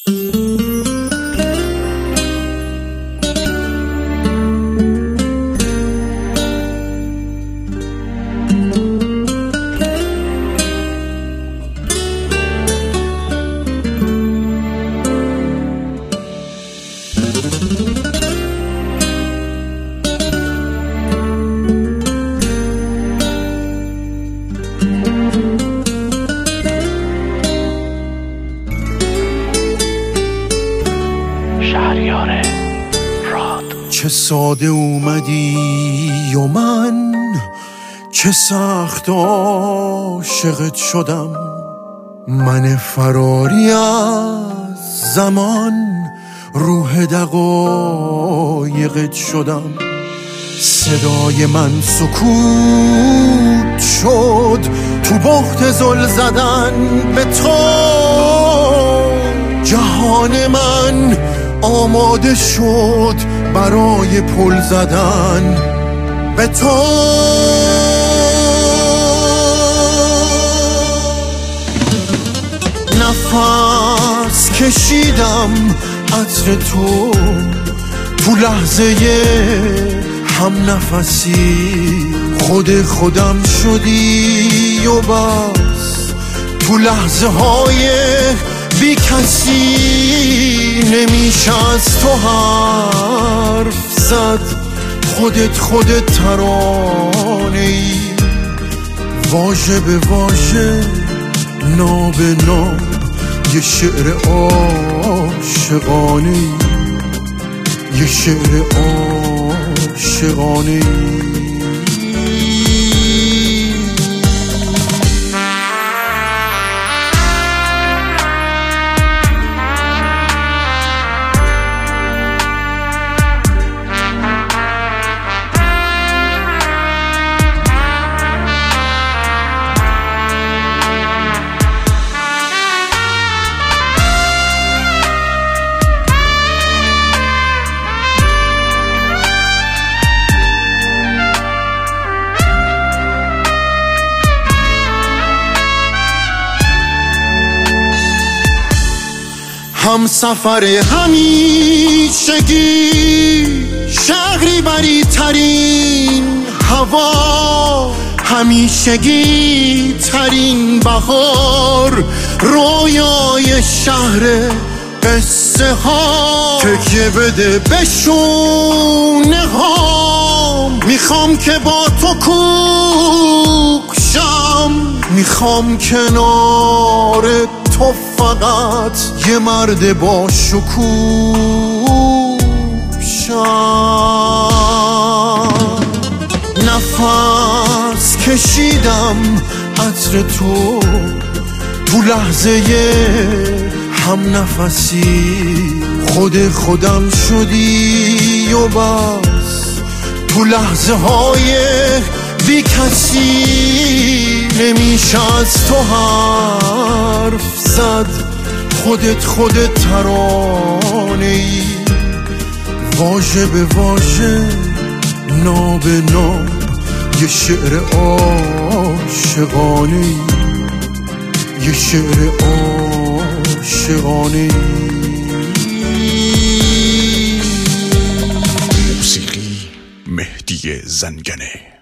چه ساده اومدی و من چه سخت عاشقت شدم، من فراری از زمان روح دقایقت شدم. صدای من سکوت شد تو بخت زل زدن به تو، جهان من آماده شد برای پل زدن به تو. نفس کشیدم عطر تو تو لحظه هم نفسی، خود خودم شدی و بس تو لحظه های بی کسی. نمیشه از تو حرف زد، خودت ترانه ای، واژه به واژه نا به نا یه شعر عاشقانه ای، یه شعر عاشقانه ای. هم سفر همیشگی، شهری بری ترین هوا، همیشگی ترین بهار، رویای شهر قصه ها. تکیه بده به شونه ها، میخوام که با تو کوک شم، میخوام کنار تو فقط یه مرد با شکوه شم. نفس کشیدم عطر تو تو لحظه هم نفسی، خودم شدی و بس تو لحظه های بی کسی. نمیشه از تو حرف زد، خودت ترانه ای، واژه به واژه نا به نا یه شعر عاشقانه ای، یه شعر عاشقانه ای. موسیقی مهدی زنگنه.